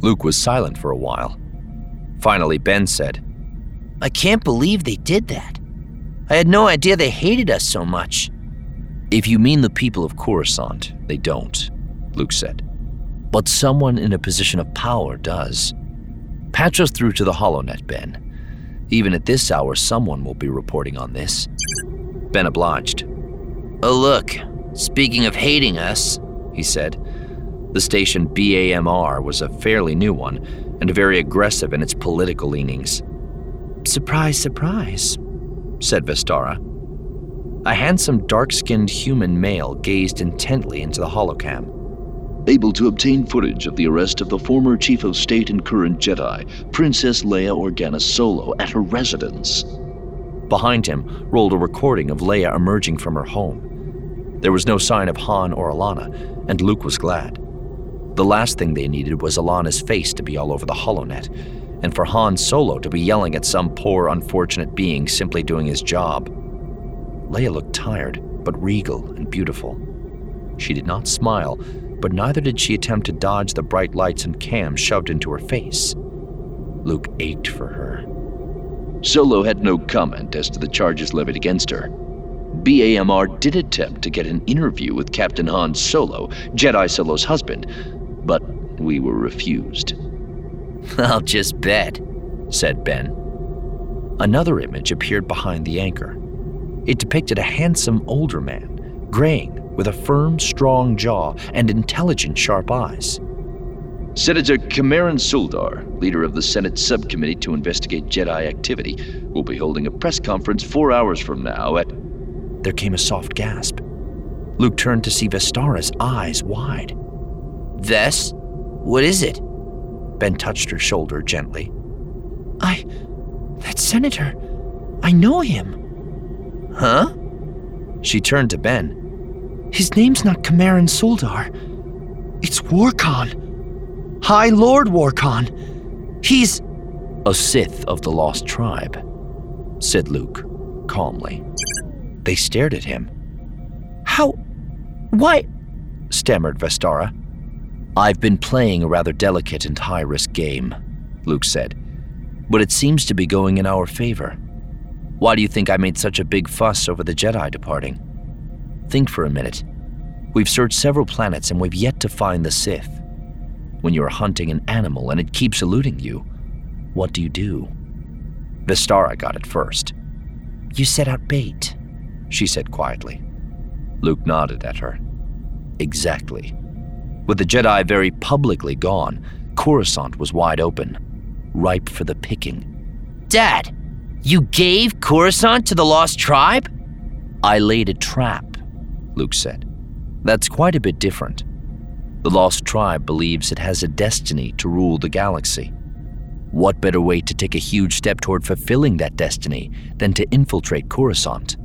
Luke was silent for a while. Finally, Ben said, I can't believe they did that. I had no idea they hated us so much. If you mean the people of Coruscant, they don't, Luke said. But someone in a position of power does. Patch us through to the HoloNet, Ben. Even at this hour, someone will be reporting on this. Ben obliged. Oh look, speaking of hating us, he said. The station BAMR was a fairly new one and very aggressive in its political leanings. Surprise, surprise, said Vestara. A handsome, dark-skinned human male gazed intently into the holocam. Able to obtain footage of the arrest of the former Chief of State and current Jedi, Princess Leia Organa Solo, at her residence. Behind him rolled a recording of Leia emerging from her home. There was no sign of Han or Alana, and Luke was glad. The last thing they needed was Alana's face to be all over the HoloNet, and for Han Solo to be yelling at some poor, unfortunate being simply doing his job. Leia looked tired, but regal and beautiful. She did not smile, but neither did she attempt to dodge the bright lights and cams shoved into her face. Luke ached for her. Solo had no comment as to the charges levied against her. BAMR did attempt to get an interview with Captain Han Solo, Jedi Solo's husband, but we were refused. I'll just bet, said Ben. Another image appeared behind the anchor. It depicted a handsome older man, graying, with a firm, strong jaw and intelligent, sharp eyes. Senator Cameron Suldar, leader of the Senate Subcommittee to investigate Jedi activity, will be holding a press conference 4 hours from now at... There came a soft gasp. Luke turned to see Vestara's eyes wide. Vess? What is it? Ben touched her shoulder gently. That senator, I know him. Huh? She turned to Ben. His name's not Cameron Suldar. It's Warkon. High Lord Warkon. He's... A Sith of the Lost Tribe, said Luke, calmly. They stared at him. How? Why? Stammered Vestara. I've been playing a rather delicate and high-risk game, Luke said, but it seems to be going in our favor. Why do you think I made such a big fuss over the Jedi departing? Think for a minute. We've searched several planets and we've yet to find the Sith. When you're hunting an animal and it keeps eluding you, what do? Vestara got it first. You set out bait, she said quietly. Luke nodded at her. Exactly. With the Jedi very publicly gone, Coruscant was wide open, ripe for the picking. Dad, you gave Coruscant to the Lost Tribe? I laid a trap, Luke said. That's quite a bit different. The Lost Tribe believes it has a destiny to rule the galaxy. What better way to take a huge step toward fulfilling that destiny than to infiltrate Coruscant?